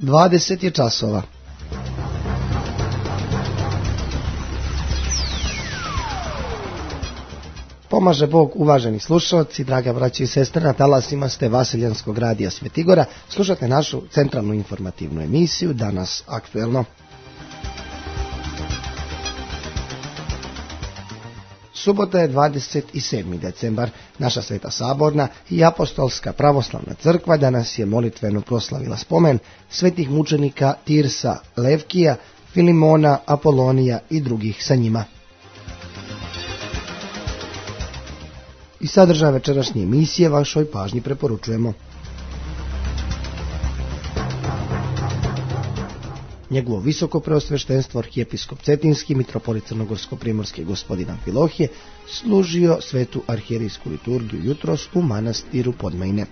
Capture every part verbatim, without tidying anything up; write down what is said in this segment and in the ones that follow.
dvadeset je časova. Pomaže Bog, uvaženi slušalci, draga braći i sestre, na talasima ste Vaseljanskog radija Svetigora. Slušate našu centralnu informativnu emisiju, danas aktuelno. Subota je dvadeset sedmi decembar. Naša Sveta Saborna i Apostolska pravoslavna crkva danas je molitveno proslavila spomen svetih mučenika Tirsa, Levkija, Filimona, Apolonija i drugih sa njima. I sadržaj večerašnje emisije vašoj pažnji preporučujemo. Njegovo visoko preosveštenstvo arhijepiskop Cetinski, mitropolit Crnogorsko-primorski gospodin Amfilohije, služio svetu arhijerijsku liturgiju jutros u manastiru Podmajne.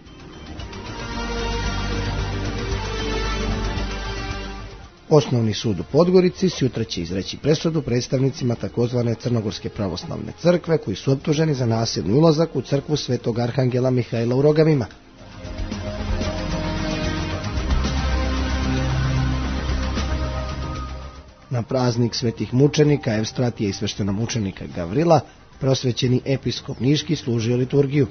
Osnovni sud u Podgorici sutra će izreći presudu predstavnicima takozvane Crnogorske pravoslavne crkve koji su optuženi za nasilni ulazak u crkvu svetog arhangela Mihajla u Rogavima. Na praznik svetih mučenika Evstratije i sveštenomučenika Gavrila prosvećeni episkop Niški služio liturgiju.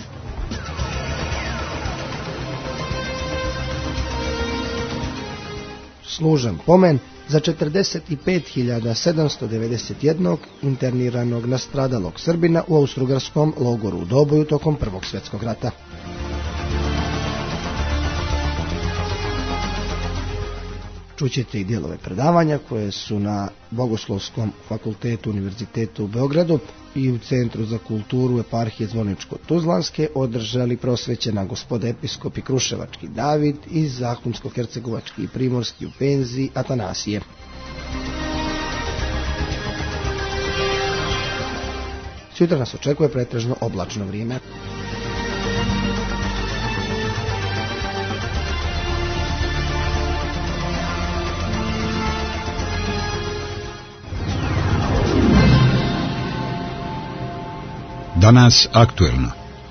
Služan pomen za četrdeset pet hiljada sedamsto devedeset jednog interniranog nastradalog Srbina u austrougarskom logoru u Doboju tokom Prvog svjetskog rata. Čućete i dijelove predavanja koje su na Bogoslovskom fakultetu Univerzitetu u Beogradu i u Centru za kulturu eparhije Zvorničko-Tuzlanske održali prosvećena gospoda episkopi Kruševački David i Zahumsko-Hercegovački i Primorski u penziji Atanasije. Sutra nas očekuje pretežno oblačno vrijeme. Danas aktuelno.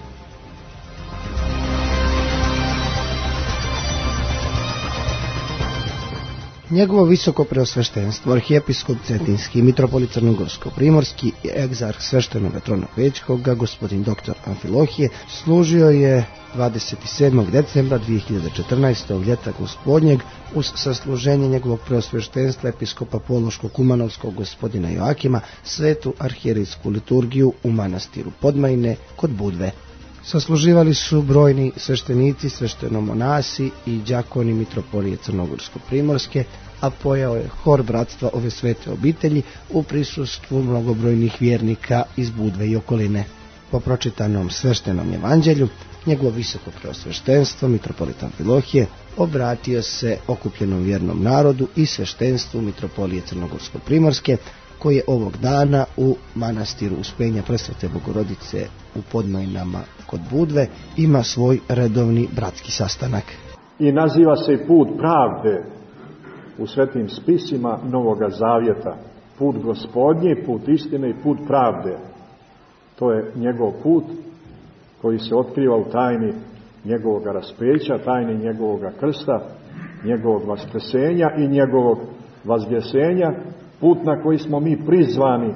Njegovo visoko preosveštenstvo arhijepiskop Cetinski, mitropolit Crnogorsko-primorski i egzarh sveštenog trona Pećkoga, gospodin doktor Amfilohije, služio je dvadeset sedmog decembra dvije hiljade četrnaestog ljeta gospodnjeg uz sasluženje njegovog preosveštenstva episkopa Pološko-Kumanovskog gospodina Joakima svetu arhijerijsku liturgiju u manastiru Podmajne kod Budve. Sasluživali su brojni sveštenici, sveštenomonasi i đakoni mitropolije Crnogorsko-primorske, a pojao je hor bratstva ove svete obitelji u prisustvu mnogobrojnih vjernika iz Budve i okoline. Po pročitanom sveštenom evanđelju, njegovo visoko preosveštenstvo, mitropolit Amfilohije, obratio se okupljenom vjernom narodu i sveštenstvu mitropolije Crnogorsko-primorske, koji je ovog dana u manastiru Uspenja Presvete Bogorodice u Podmajnama kod Budve ima svoj redovni bratski sastanak. I naziva se put pravde u svetim spisima Novoga Zavjeta. Put Gospodnji, put istine i put pravde. To je njegov put koji se otkriva u tajni njegovog raspeća, tajni njegovog krsta, njegovog vaskrsenja i njegovog vazgesenja, put na koji smo mi prizvani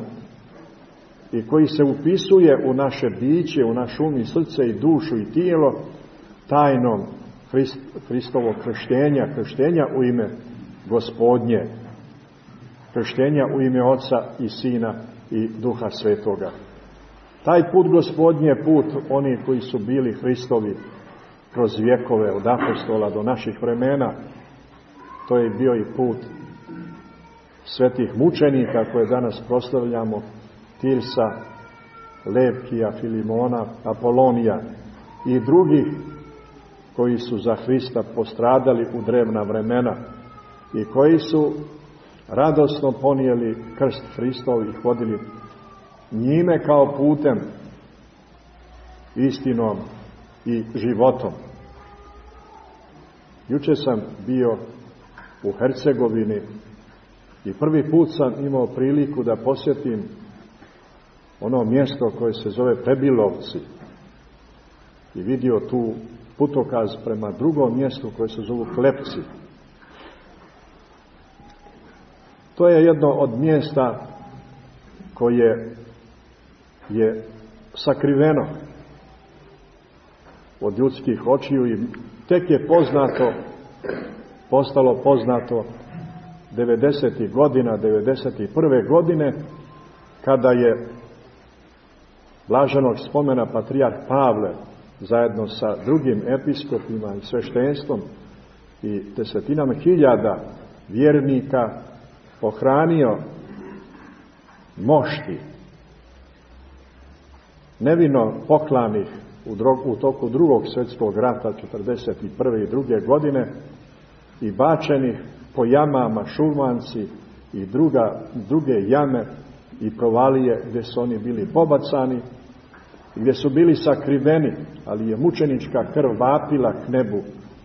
i koji se upisuje u naše biće, u naš um i srce i dušu i tijelo, tajnom Hrist, Hristovog krštenja, krštenja u ime Gospodnje, krštenja u ime Oca i Sina i Duha Svetoga. Taj put Gospodnje je put oni koji su bili Hristovi kroz vjekove, od apostola do naših vremena. To je bio i put svetih mučenika koje danas proslavljamo, Tirsa, Levkija, Filimona, Apolonija i drugih koji su za Hrista postradali u drevna vremena i koji su radosno ponijeli krst Hristov i hodili njime kao putem, istinom i životom. Juče sam bio u Hercegovini i prvi put sam imao priliku da posjetim ono mjesto koje se zove Prebilovci i vidio tu putokaz prema drugom mjestu koje se zovu Klepci. To je jedno od mjesta koje je sakriveno od ljudskih očiju i tek je poznato, postalo poznato devedesetih godina, devedeset prve godine, kada je blaženog spomena patrijarh Pavle zajedno sa drugim episkopima i sveštenstvom i desetinama hiljada vjernika pohranio mošti nevino poklanih u, drog, u toku drugog svjetskog rata četrdeset prve i druge godine i bačenih po jamama Šumanci i druga, druge jame i provalije gdje su oni bili pobacani, gdje su bili sakriveni, ali je mučenička krv vapila k nebu.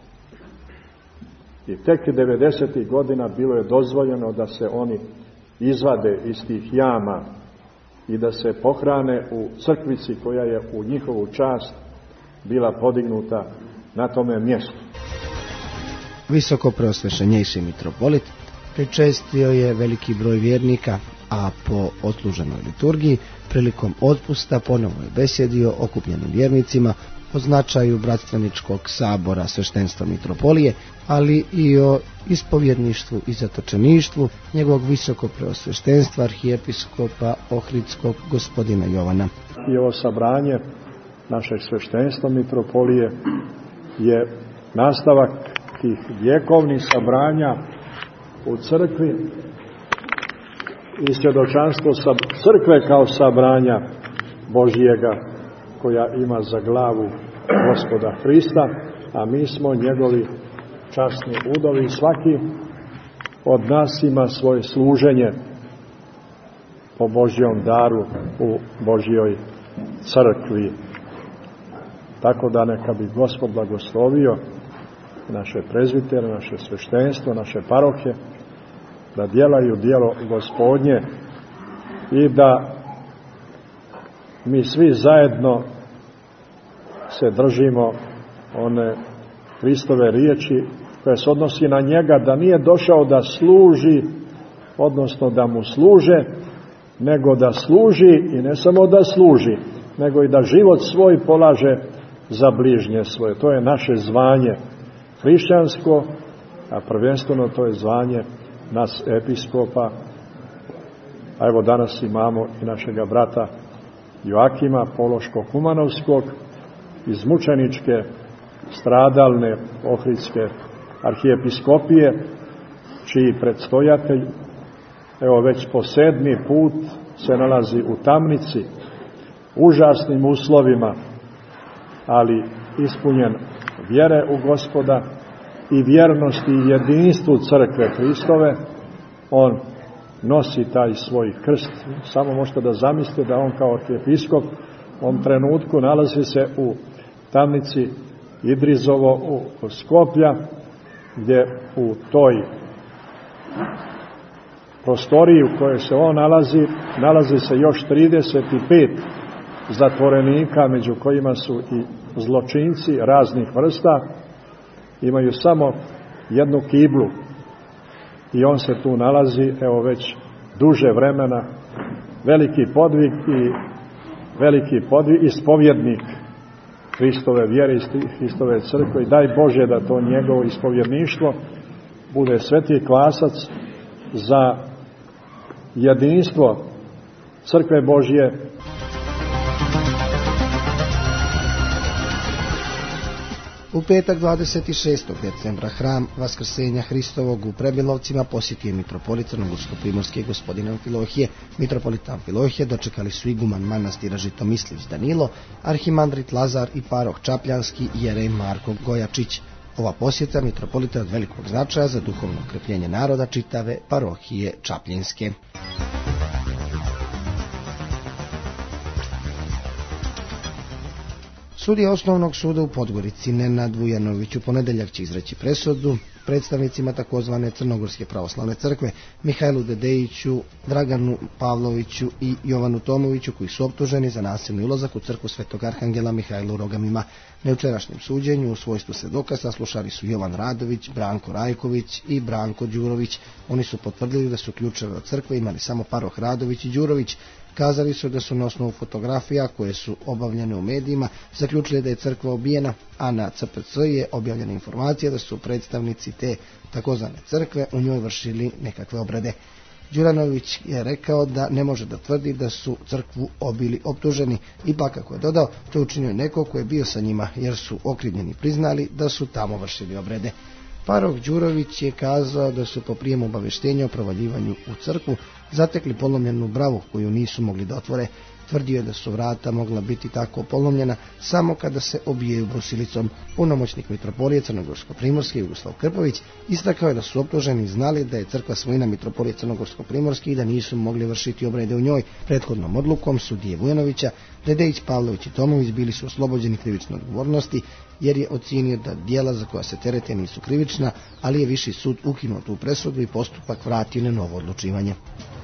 I tek devedesetih godina bilo je dozvoljeno da se oni izvade iz tih jama i da se pohrane u crkvici koja je u njihovu čast bila podignuta na tome mjestu. Visoko preosvešenjejši mitropolit pričestio je veliki broj vjernika, a po odsluženoj liturgiji prilikom otpusta ponovo je besjedio okupljenim vjernicima o značaju bratstveničkog sabora sveštenstva mitropolije, ali i o ispovjedništvu i zatočeništvu njegovog visoko preosveštenstva arhijepiskopa Ohridskog gospodina Jovana. I ovo sabranje našeg sveštenstva mitropolije je nastavak tih vjekovnih sabranja u crkvi i svjedočanstvo crkve kao sabranja Božjega koja ima za glavu Gospoda Hrista, a mi smo njegovi časni udovi. Svaki od nas ima svoje služenje po Božjom daru u Božjoj crkvi. Tako da neka bi Gospod blagoslovio naše prezbitere, naše sveštenstvo, naše parohije, da djelaju djelo Gospodnje i da mi svi zajedno se držimo one Hristove riječi koja se odnosi na njega, da nije došao da služi, odnosno da mu služe, nego da služi i ne samo da služi, nego i da život svoj polaže za bližnje svoje. To je naše zvanje hrišćansko, a prvenstveno to je zvanje nas episkopa. A evo danas imamo i našega brata Joakima Pološko-Kumanovskog iz mučeničke stradalne Ohridske arhijepiskopije, čiji predstojatelj evo već po sedmi put se nalazi u tamnici, užasnim uslovima, ali ispunjen vjere u Gospoda i vjernosti i jedinstvu crkve Hristove. On nosi taj svoj krst. Samo možete da zamislite da on kao arhijepiskop u ovom trenutku nalazi se u tamnici Idrizovo u Skoplja, gdje u toj prostoriji u kojoj se on nalazi, nalazi se još trideset pet zatvorenika, među kojima su i zločinci raznih vrsta. Imaju samo jednu kiblu i on se tu nalazi evo već duže vremena, veliki podvig i veliki podvig ispovjednik Hristove vjere i Hristove crkve, i daj Bože da to njegovo ispovjedništvo bude sveti klasac za jedinstvo crkve Božje. U petak dvadeset šestog decembra hram Vaskrsenja Hristovog u Prebilovcima posjetio mitropolit crnogorsko-primorski gospodin Amfilohije. Mitropolita Amfilohije dočekali su iguman manastira Žitomislić Danilo, arhimandrit Lazar i paroh Čapljanski jerej Marko Gojačić. Ova posjeta mitropolita je od velikog značaja za duhovno okrepljenje naroda čitave parohije Čapljinske. Sudija Osnovnog suda u Podgorici Nenad Vujanović u ponedeljak će izreći presudu predstavnicima takozvane Crnogorske pravoslavne crkve Mihajlu Dedejiću, Draganu Pavloviću i Jovanu Tomoviću, koji su optuženi za nasilni ulazak u crkvu Svetog Arhangela Mihajla u Rogamima. Na jučerašnjem suđenju u svojstvu svedoka saslušali su Jovan Radović, Branko Rajković i Branko Đurović. Oni su potvrdili da su ključeve od crkve imali samo paroh Radović i Đurović. Kazali su da su na osnovu fotografija koje su obavljene u medijima zaključili da je crkva obijena, a na C P C je objavljena informacija da su predstavnici te takozvane crkve u njoj vršili nekakve obrede. Đuranović je rekao da ne može da tvrdi da su crkvu obili optuženi, ipak kako je dodao, to učinio neko ko je bio sa njima, jer su okrivljeni priznali da su tamo vršili obrede. Paroh Đurović je kazao da su po prijemu obaveštenja o provaljivanju u crkvu zatekli polomljenu bravu koju nisu mogli da otvore. Tvrdio je da su vrata mogla biti tako polomljena samo kada se obijaju brusilicom. Punomoćnik mitropolije Crnogorsko-primorske Jugoslav Krpović istakao je da su optuženi znali da je crkva svojina mitropolije Crnogorsko-primorske i da nisu mogli vršiti obrede u njoj. Prethodnom odlukom sudije Vujanovića, Dedejić, Pavlović i Tomović bili su oslobođeni krivične odgovornosti jer je ocijenio da djela za koja se terete nisu krivična, ali je Viši sud ukinuo tu presudu i postupak vratio na novo odlučivanje.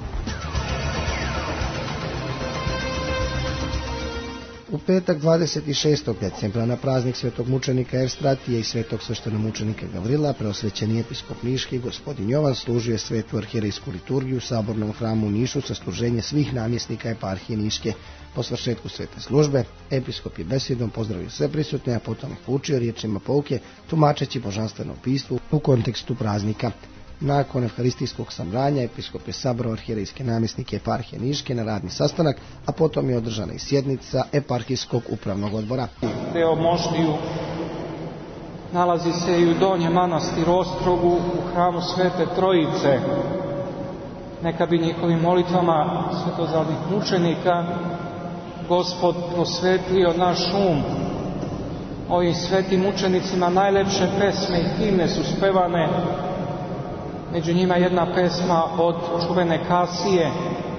U petak dvadeset šestog decembra na praznik svetog mučenika Evstratije i svetog sveštenomučenika Gavrila preosvećeni episkop Niški gospodin Jovan služio svetu arhijerejsku liturgiju u Sabornom hramu u Nišu sa služenje svih namjesnika eparhije Niške. Po svršetku svete službe, episkop je besedom pozdravio sve prisutne, a potom ih poučio riječima pouke, tumačeći božanstveno pismo u kontekstu praznika. Nakon evharistijskog samranja, episkop je sabrao arhijerejske namjesnike eparhije Niške na radni sastanak, a potom je održana i sjednica eparhijskog upravnog odbora. Deo Moštiju nalazi se i u Donjem manastiru Ostrogu u hramu Svete Trojice. Neka bi njihovim molitvama svetozarnih mučenika Gospod prosvetlio naš um. Ovim svetim mučenicima najlepše pesme i himne su spevane. Među njima jedna pesma od čuvene Kasije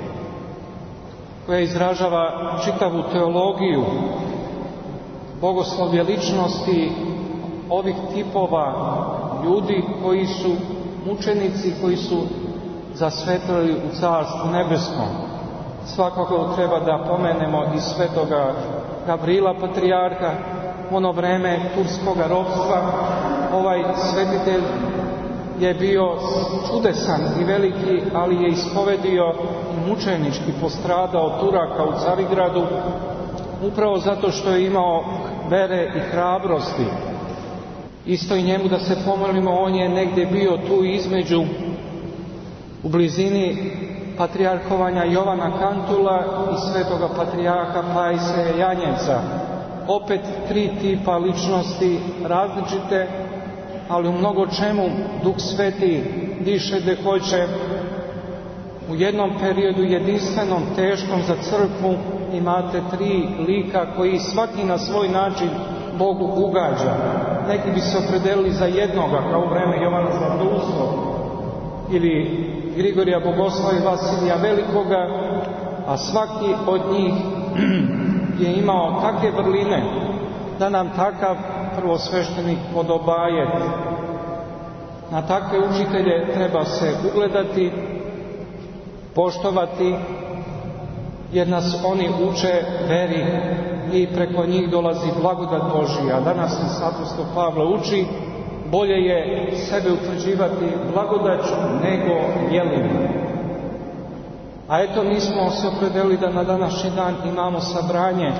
koja izražava čitavu teologiju, bogoslovlje ličnosti ovih tipova ljudi koji su mučenici, koji su zasvetili u Carstvu nebeskom. Svakako treba da pomenemo i svetoga Gavrila patrijarha, u ono vreme turskoga ropstva. Ovaj svetitelj je bio čudesan i veliki, ali je ispovedio i mučenički postradao od Turaka u Carigradu, upravo zato što je imao vere i hrabrosti. Isto i njemu da se pomolimo, on je negdje bio tu između, u blizini patrijarhovanja Jovana Kantula i svetoga patrijarha Pajse Janjevca. Opet tri tipa ličnosti različite, ali u mnogo čemu Duh Sveti diše gde hoće. U jednom periodu jedinstvenom, teškom za crkvu, imate tri lika koji svaki na svoj način Bogu ugađa. Neki bi se opredelili za jednoga, kao u vreme Jovana Zlatoustog ili Grigorija Bogoslava i Vasilija Velikoga, a svaki od njih je imao takve vrline da nam takav prvosveštenik podobaje. Na takve učitelje treba se ugledati, poštovati, jer nas oni uče veri i preko njih dolazi blagodat Božija. A danas nas apostol Pavle uči, bolje je sebe utvrđivati blagodaću nego djelima. A eto, mi smo se opredelili da na današnji dan imamo sabranje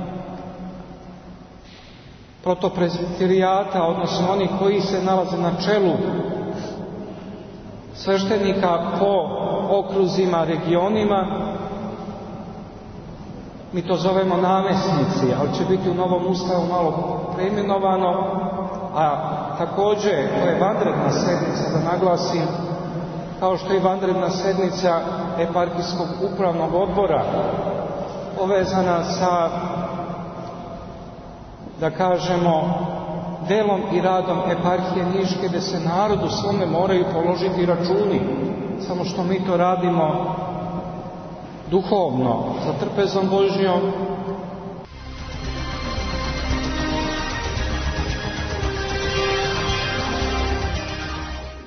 protoprezbiterijata, odnosno oni koji se nalaze na čelu sveštenika po okruzima, regionima. Mi to zovemo namjesnici, ali će biti u novom ustavu malo preimenovano, a također to je vanredna sednica, da naglasim, kao što je vanredna sednica eparhijskog upravnog odbora, povezana sa, da kažemo, delom i radom eparhije Niške, gde se narodu svome moraju položiti računi, samo što mi to radimo duhovno, za trpezom Božjom.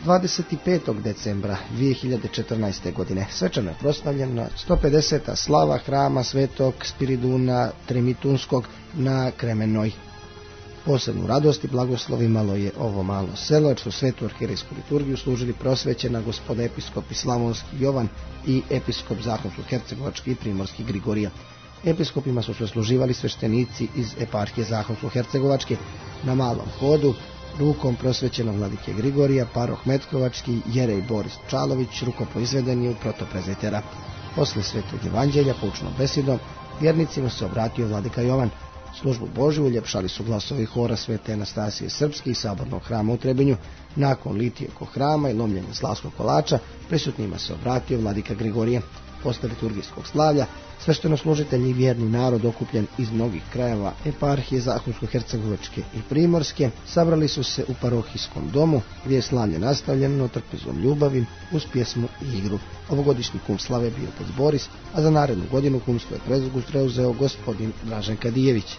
dvadeset petog decembra dvije hiljade četrnaeste. godine svečano je proslavljena sto pedeseta slava hrama Svetog Spiriduna Trimitunskog na Kremenoj. Posebnu radost i blagoslov imalo je ovo malo selo, jer su svetu arhijerejsku liturgiju služili prosvećena gospoda episkopi Slavonski Jovan i episkop Zahumsko-hercegovački i primorski Grigorija. Episkopima su se služivali sveštenici iz eparhije Zahumsko-hercegovačke. Na malom hodu rukom prosvećenog vladike Grigorija, paroh Metkovački, jerej Boris Čalović, rukoproizveden je u protoprezitera. Posle svetog evanđelja, poučnom besedom, vjernicima se obratio vladika Jovan. Službu Božju uljepšali su glasovi hora Svete Anastasije Srpske i sabornog hrama u Trebinju. Nakon litije oko hrama i lomljenja slavskog kolača, prisutnima se obratio vladika Grigorije. Posle liturgijskog slavlja, sveštenoslужitelji i vjerni narod okupljen iz mnogih krajeva eparhije Zahumsko-hercegovačke i primorske sabrali su se u parohijskom domu, gdje je slavlje nastavljeno trpezom ljubavi uz pjesmu i igru. Ovogodišnji kum slave bio pod Boris, a za narednu godinu kumsko je prezgus preuzeo gospodin Dražen Kadijević.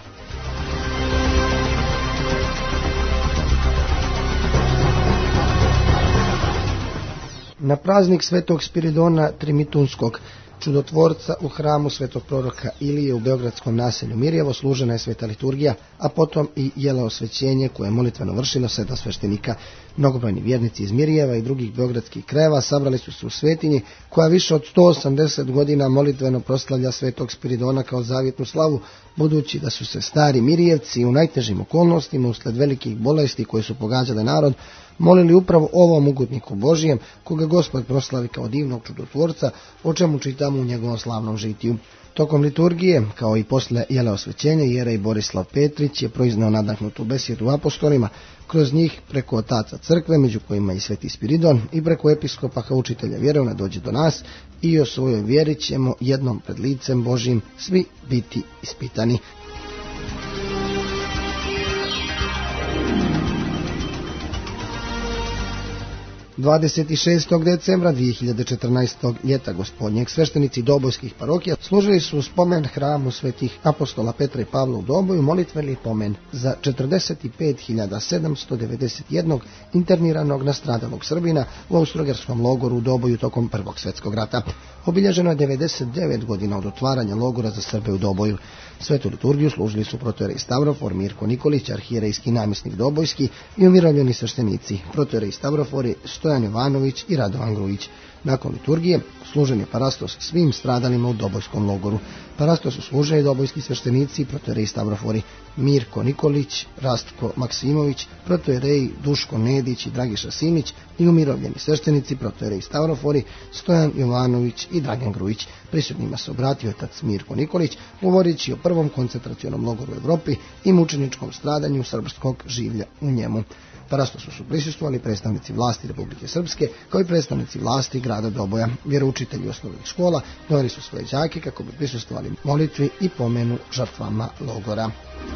Na praznik Svetog Spiridona Trimitunskog, čudotvorca u hramu svetog proroka Ilije u beogradskom naselju Mirjevo, služena je sveta liturgija, a potom i jeleosvećenje koje je molitveno vršilo sedam sveštenika. Mnogobrojni vjernici iz Mirjeva i drugih beogradskih krajeva sabrali su se u svetinji, koja više od sto osamdeset godina molitveno proslavlja Svetog Spiridona kao zavjetnu slavu, budući da su se stari Mirjevci u najtežim okolnostima usled velikih bolesti koje su pogađale narod molili upravo ovom ugodniku Božijem, koga Gospod proslavi kao divnog čudotvorca, o čemu čitamo u njegovom slavnom žitiju. Tokom liturgije, kao i posle jeleosvećenja, jerej Borislav Petrić je proizneo nadahnutu besjedu apostolima, kroz njih preko otaca crkve, među kojima i Sveti Spiridon, i preko episkopa kao učitelja vjerovna dođe do nas, i o svojoj vjeri ćemo jednom pred licem Božjim svi biti ispitani. dvadeset šestog decembra dvije hiljade četrnaeste. ljeta gospodnjeg sveštenici dobojskih parohija služili su spomen hramu svetih apostola Petra i Pavla u Doboju molitveni pomen za četrdeset pet hiljada sedamsto devedeset jedan interniranog nastradalog Srbina u austrougarskom logoru u Doboju tokom Prvog svjetskog rata. Obilježeno je devedeset devet godina od otvaranja logora za Srbe u Doboju. Svetu liturgiju služili su protojerej Stavrofor, Mirko Nikolić, arhijerejski namjesnik Dobojski i umirovljeni sveštenici, protojerej Stavrofori, Stojan Jovanović i Radovan Grujić. Nakon liturgije služen je parastos svim stradalima u Dobojskom logoru. Parastos su služili dobojski sveštenici, protojerej Stavrofori, Mirko Nikolić, Rastko Maksimović, protojerej Duško Nedić i Dragiša Simić i umirovljeni sveštenici, protojerej Stavrofori, Stojan Jovanović i Dragan Grujić. Prisutnima se obratio otac Mirko Nikolić, govoreći o prvom koncentracionom logoru u Evropi i mučeničkom stradanju srpskog življa u njemu. Parastosu su prisustvovali predstavnici vlasti Republike Srpske, kao i predstavnici vlasti grada Doboja. Vjeroučitelji osnovnih škola doveli su svoje đake kako bi prisustvovali molitvi i pomenu žrtvama logora.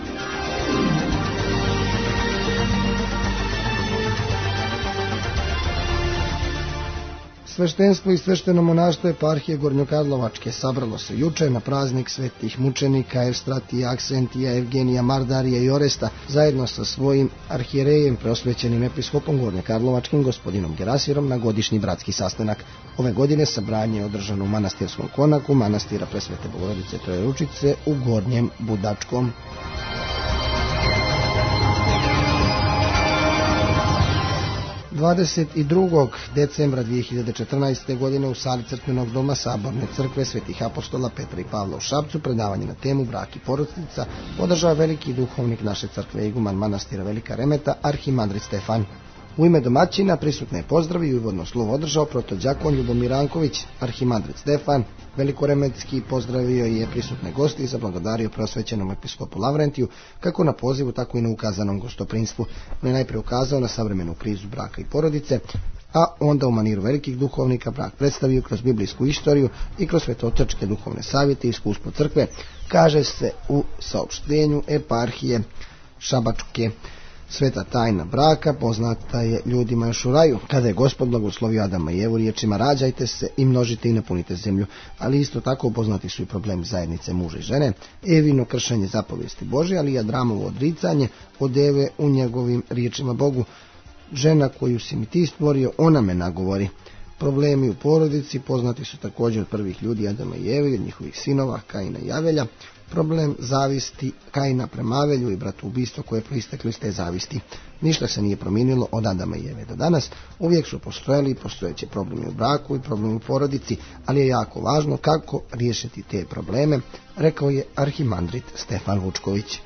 Sveštenstvo i svešteno monaštvo eparhije Gornjokarlovačke sabralo se juče na praznik svetih mučenika Evstratija, Aksentija, Evgenija, Mardarija i Oresta zajedno sa svojim arhijerejem preosvećenim episkopom Gornjokarlovačkim gospodinom Gerasirom na godišnji bratski sastanak. Ove godine sabranje je održano u manastirskom konaku manastira Presvete Bogorodice Trojeručice u Gornjem Budačkom. dvadeset drugog decembra dvije hiljade četrnaeste. godine u sali crkvenog doma Saborne crkve svetih apostola Petra i Pavla u Šapcu predavanje na temu brak i porodica održao veliki duhovnik naše crkve, iguman manastira Velika Remeta, arhimandrit Stefan. U ime domaćina prisutne je pozdravio i uvodno slovo održao protođakon Ljubomir Ranković. Arhimandrit Stefan velikoremetski pozdravio je prisutne gosti i zablagodario preosvećenom episkopu Lavrentiju kako na pozivu, tako i na ukazanom gostoprinstvu. On je najprije ukazao na savremenu krizu braka i porodice, a onda u maniru velikih duhovnika brak predstavio kroz biblijsku istoriju i kroz svetočačke duhovne savjete i iskustvo crkve, kaže se u saopštenju eparhije Šabačke. Sveta tajna braka poznata je ljudima još u raju, kada je Gospod blagoslovio Adama i Evu riječima rađajte se i množite i napunite zemlju, ali isto tako poznati su i problemi zajednice muža i žene, Evino kršenje zapovijesti Božje, ali i Adramovo odricanje od Eve u njegovim riječima Bogu. žena koju si mi ti stvorio, ona me nagovori. Problemi u porodici poznati su također od prvih ljudi Adama i Eve, od njihovih sinova Kaina i Avelja. Problem zavisti Kaina prema Avelju i bratoubistvo koje je proisteklo iz te zavisti. Ništa se nije promijenilo od Adama i Eve do danas. Uvijek su postojali i postojeći problemi u braku i problemi u porodici, ali je jako važno kako riješiti te probleme, rekao je arhimandrit Stefan Vučković.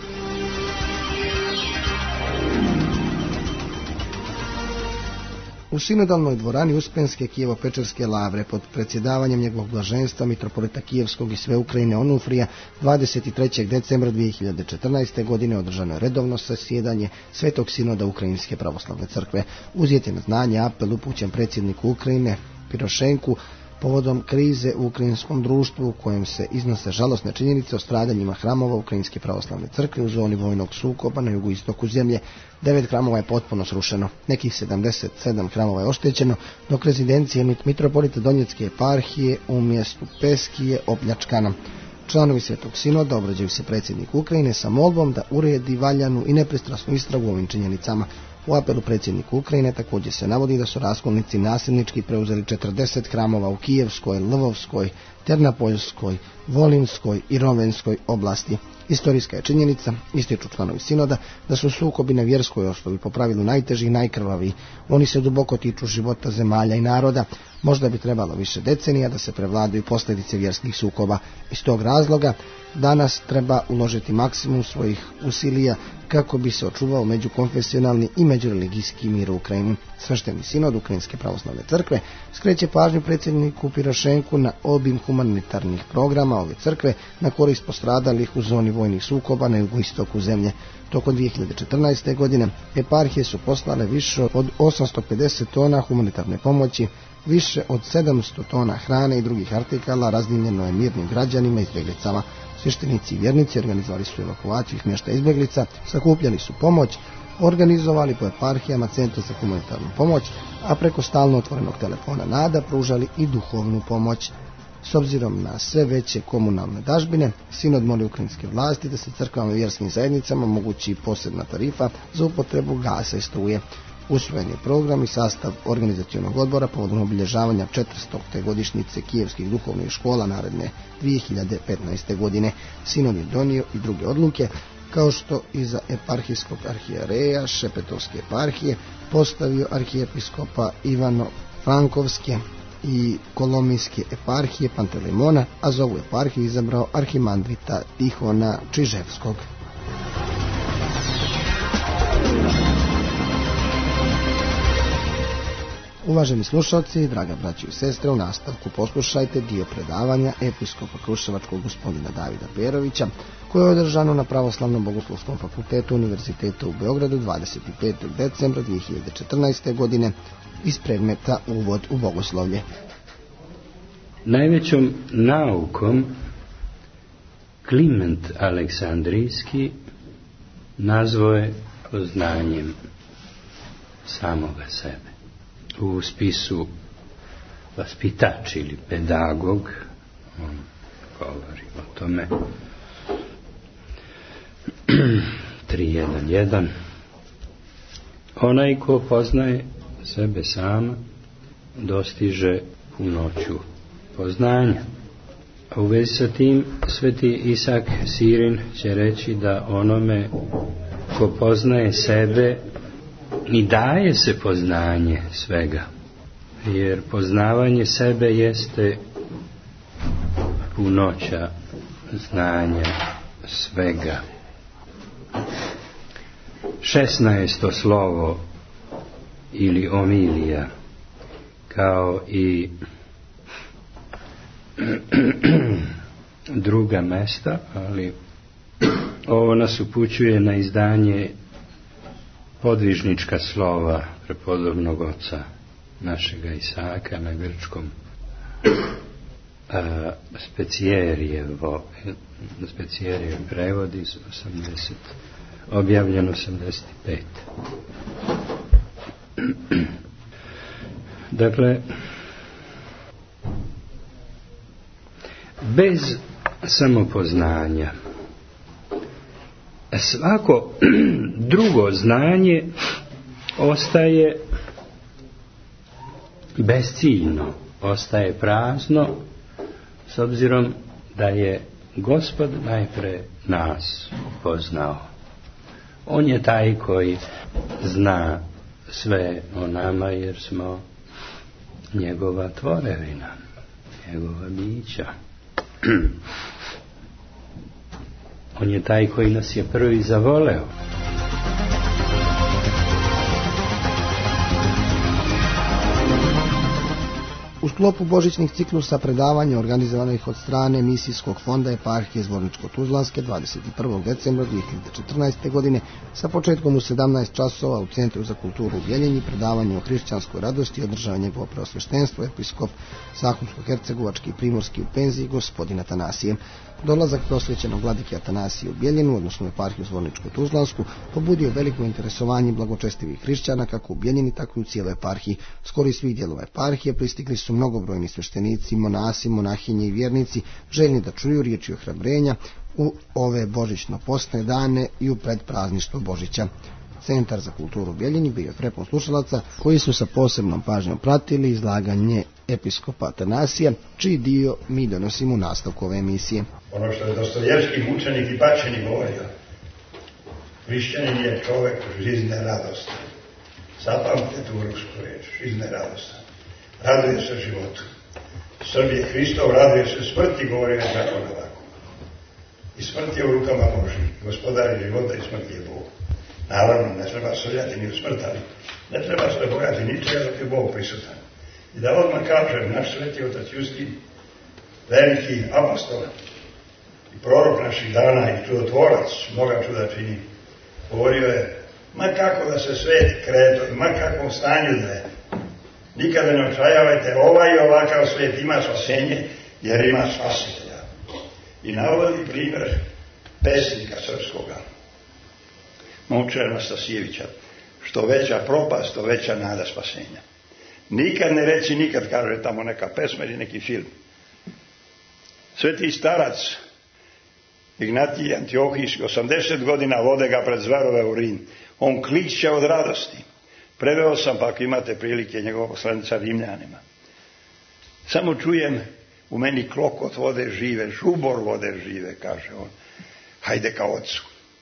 U sinodalnoj dvorani Uspenske Kijevo-Pečerske lavre pod predsjedavanjem njegovog blaženstva mitropolita Kijevskog i sve Ukrajine Onufrija dvadeset trećeg decembra dvije hiljade četrnaeste. godine održano je redovno zasjedanje Svetog sinoda Ukrajinske pravoslavne crkve. Uzijet je na znanje apel upućen predsjedniku Ukrajine Pirošenku povodom krize u ukrajinskom društvu u kojem se iznose žalosne činjenice o stradanjima hramova Ukrajinske pravoslavne crkve u zoni vojnog sukoba na jugoistoku zemlje. Devet hramova je potpuno srušeno, nekih sedamdeset sedam hramova je oštećeno, dok rezidencija mitropolita Donjecke eparhije u mjestu Peski je opljačkana. Članovi Svetog sinoda obraćaju se predsjedniku Ukrajine sa molbom da uredi valjanu i nepristrasnu istragu ovim činjenicama. U apelu predsjedniku Ukrajine također se navodi da su raskolnici nasilnički preuzeli četrdeset hramova u Kijevskoj, Lvovskoj, Ternapoljskoj, Volinskoj i Rovenskoj oblasti. Istorijska je činjenica, ističu članovi sinoda, da su sukobi na vjerskoj osnovi po pravilu najteži i najkrvaviji. Oni se duboko tiču života zemalja i naroda. Možda bi trebalo više decenija da se prevladaju posljedice vjerskih sukoba. Iz tog razloga danas treba uložiti maksimum svojih usilija kako bi se očuvao međukonfesionalni i međureligijski mir u Ukrajini. Svešteni sinod Ukrajinske pravoslavne crkve skreće pažnju predsjedniku Pirošenku na obim humanitarnih programa ove crkve na korist postradalih u zoni vojnih sukoba na jugoistoku zemlje. Tokom dvije hiljade četrnaeste. godine eparhije su poslale više od osamsto pedeset tona humanitarne pomoći, više od sedamsto tona hrane i drugih artikala razdijeljeno je mirnim građanima i izbjeglicama. Sveštenici i vjernici organizovali su evakuaciju i smještaj izbjeglica, sakupljali su pomoć, organizovali po eparhijama centre za humanitarnu pomoć, a preko stalno otvorenog telefona Nada pružali i duhovnu pomoć. S obzirom na sve veće komunalne dažbine, sinod moli ukrajinske vlasti da se crkvama i vjerskim zajednicama omogući posebna tarifa za upotrebu gasa i struje. Usvojen je program i sastav organizacionog odbora povodom obilježavanja četiristote godišnjice kijevskih duhovnih škola naredne dvije hiljade petnaeste. godine. Sinod je donio i druge odluke, kao što i za eparhijskog arhijereja Šepetovske eparhije postavio arhijepiskopa Ivano Frankovske i Kolomijske eparhije Pantelimona, a za ovu eparhiju izabrao arhimandrita Tihona Čiževskog. Uvaženi slušalci, draga braći i sestre, u nastavku poslušajte dio predavanja episkopa Kruševačkog gospodina Davida Perovića, koje je održano na Pravoslavnom bogoslovskom fakultetu Univerziteta u Beogradu dvadeset petog decembra dvije hiljade četrnaeste. godine iz predmeta Uvod u bogoslovlje. Najvećom naukom Kliment Aleksandrijski nazvao je poznanjem samoga sebe. U spisu Vaspitač ili pedagog on govori o tome tri jedan jedan. Onaj ko poznaje sebe sama dostiže punoću poznanja. A u vezi sa tim sveti Isak Sirin će reći da onome ko poznaje sebe i daje se poznanje svega, jer poznavanje sebe jeste punoća znanja svega. Šesnaesto slovo ili omilija, kao i druga mesta, ali ovo nas upućuje na izdanje podvižnička slova prepodobnog oca našega Isaka na grčkom, a, Specijerijevo Specijerijev prevod iz osamdeset, objavljen osamdeset pet. Dakle, bez samopoznanja svako drugo znanje ostaje bezciljno, ostaje prazno, s obzirom da je Gospod najpre nas poznao. On je taj koji zna sve o nama, jer smo njegova tvorevina, njegova bića. On je taj koji nas je prvi zavoleo. U sklopu božićnih ciklusa predavanja organizovanih od strane Misijskog fonda eparhije Zvorničko-Tuzlanske dvadeset prvog decembra dvije hiljade četrnaeste. godine sa početkom u sedamnaest časova u Centru za kulturu u Bjeljini predavanje o hrišćanskoj radosti održava njegovo preosveštenstvo episkop Sahumsko-Hercegovački i Primorski u penziji gospodin Atanasije. Dolazak prosvećenog vladike Atanasije u Bjeljinu, odnosno eparhiju Zvorničko-Tuzlansku, pobudio veliko interesovanje blagočestivih hrišćana kako u Bjeljini, tako i u cijeloj eparhiji. Skoro iz svih dijelova eparhije pristigli su mnogobrojni sveštenici, monasi, monahinje i vjernici, željni da čuju riječi ohrabrenja u ove božićno-postne dane i u predprazništvo Božića. Centar za kulturu u Bjeljini bio je prepun slušalaca koji su sa posebnom pažnjom pratili izlaganje episkopa Atanasija, čiji dio mi donosimo u nastavku ove emisije. Ono što je Dostojevski mučenik i pačeni govorio, hrišćanin je čovjek žizne radosti. Zapamtite tu rusku reč, žizne radosti. Raduje se životu. Srb je Hristov, raduje se smrti, govori je zakon ovako. I smrt je u rukama Božih. Gospodar je života i smrti je Bog. Naravno, ne treba srljati ni u smrt, ali ne treba se bojati ničega dok je Bog prisutan. I da odmah kažem, naš sveti otac Justin, veliki apostol i prorok naših dana i čudotvorac, mnoga čuda čini, govorio je, ma kako da se svet kreto, ma kakvom stanju da je, nikada ne očajavajte, ovaj i ovakav svet ima spasenje, jer ima spasitelja. I navodi primjer pesnika srpskoga, Momčara Anastasijevića, što veća propast, to veća nada spasenja. Nikad ne reći nikad, kaže tamo neka pesma ili neki film. Sveti starac Ignatij Antiohijski, osamdeset godina vode ga pred zverove u Rim. On kliče od radosti. Preveo sam, pa ako imate prilike, njegovog poslanica Rimljanima. Samo čujem u meni klokot vode žive, žubor vode žive, kaže on. Hajde ka ocu.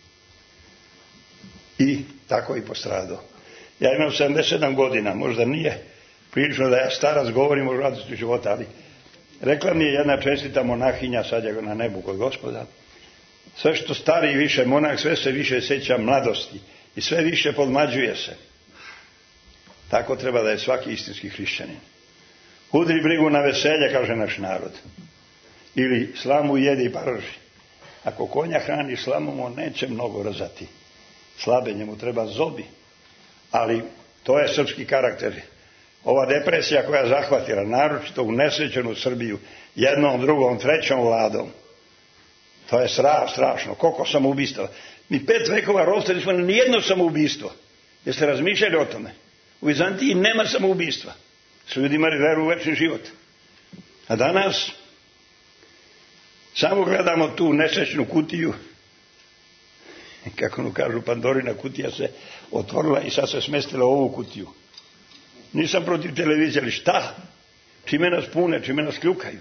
I tako i postradao. Ja imam sedamdeset sedam godina, možda nije prilično da ja starac govorim o radosti života, ali rekla mi je jedna čestita monahinja, sad je na nebu kod Gospoda, sve što stariji više monah, sve se više sjeća mladosti i sve više podmlađuje se. Tako treba da je svaki istinski hrišćanin. Udri brigu na veselje, kaže naš narod. Ili slamu jedi i parži. Ako konja hrani slamom, on neće mnogo rzati. Slabe njemu treba zobi. Ali to je srpski karakter. Ova depresija koja je zahvatila, naročito u nesrećenu Srbiju, jednom, drugom, trećom vladom, to je sra, strašno. Koliko samoubistva. Mi pet vekova rovstali smo na nijedno samoubistvo. Jeste razmišljali o tome? U Vizantiji nema samoubistva. Su ljudi imali veru u večni život. A danas samo gledamo tu nesrećnu kutiju. Kako nu kažu, Pandorina kutija se otvorila i sad se smestila u ovu kutiju. Nisam protiv televizije, ali šta? Čime nas pune, čime nas kljukaju?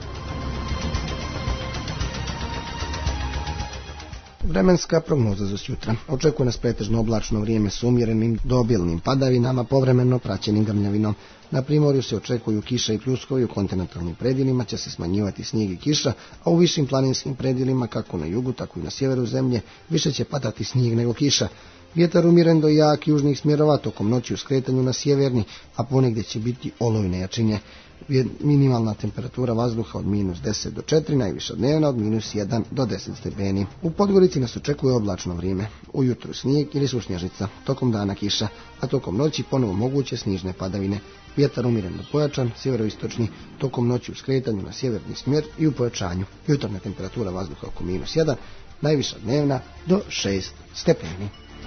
Vremenska prognoza za sutra. Očekuje nas pretežno oblačno vrijeme s umjerenim do obilnim padavinama, povremeno praćenim grmljavinom. Na primorju se očekuju kiša i pljuskovi, u kontinentalnim predjelima će se smanjivati snijeg i kiša, a u višim planinskim predjelima, kako na jugu, tako i na sjeveru zemlje, više će padati snijeg nego kiša. Vjetar umiren do jak južnih smjerova, tokom noći u skretanju na sjeverni, a ponegdje će biti olujne jačine. Minimalna temperatura vazduha od minus deset do četiri, najviša dnevna od minus jedan do deset stepeni. U Podgorici nas očekuje oblačno vrijeme. Ujutro snijeg ili sušnježica, tokom dana kiša, a tokom noći ponovo moguće snižne padavine. Vjetar umiren do pojačan, sjeveroistočni, tokom noći u skretanju na sjeverni smjer i u pojačanju. Jutarnja temperatura vazduha oko minus jedan, najviša dnevna do šest stepeni.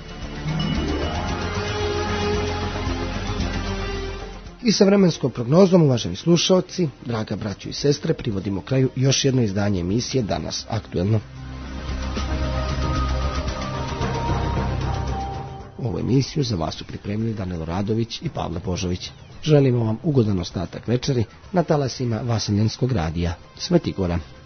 I sa vremenskom prognozom, uvaženi slušalci, draga braćo i sestre, privodimo kraju još jedno izdanje emisije Danas aktuelno. Ovu emisiju za vas su pripremili Danilo Radović i Pavle Božović. Želimo vam ugodan ostatak večeri na talasima Vaseljenskog radija Sveti Goran.